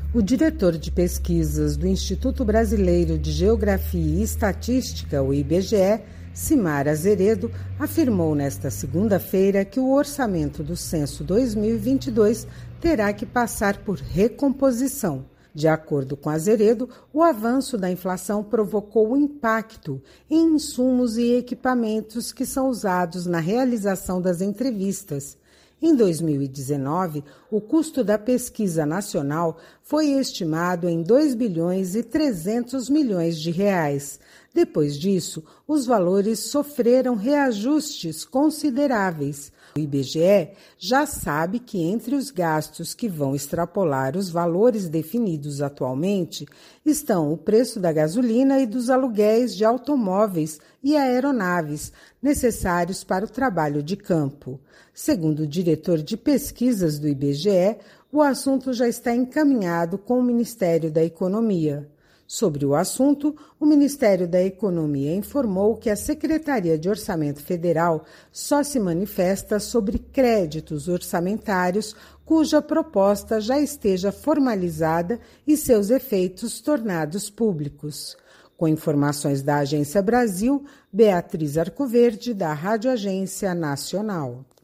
O diretor de pesquisas do Instituto Brasileiro de Geografia e Estatística, o IBGE, Cimar Azeredo, afirmou nesta segunda-feira que o orçamento do censo 2022 terá que passar por recomposição. De acordo com Azeredo, o avanço da inflação provocou impacto em insumos e equipamentos que são usados na realização das entrevistas. Em 2019, o custo da pesquisa nacional foi estimado em 2 bilhões e 300 milhões de reais. Depois disso, os valores sofreram reajustes consideráveis. O IBGE já sabe que entre os gastos que vão extrapolar os valores definidos atualmente estão o preço da gasolina e dos aluguéis de automóveis e aeronaves necessários para o trabalho de campo. Segundo o diretor de pesquisas do IBGE, o assunto já está encaminhado com o Ministério da Economia. Sobre o assunto, o Ministério da Economia informou que a Secretaria de Orçamento Federal só se manifesta sobre créditos orçamentários cuja proposta já esteja formalizada e seus efeitos tornados públicos. Com informações da Agência Brasil, Beatriz Arcoverde, da Rádio Agência Nacional.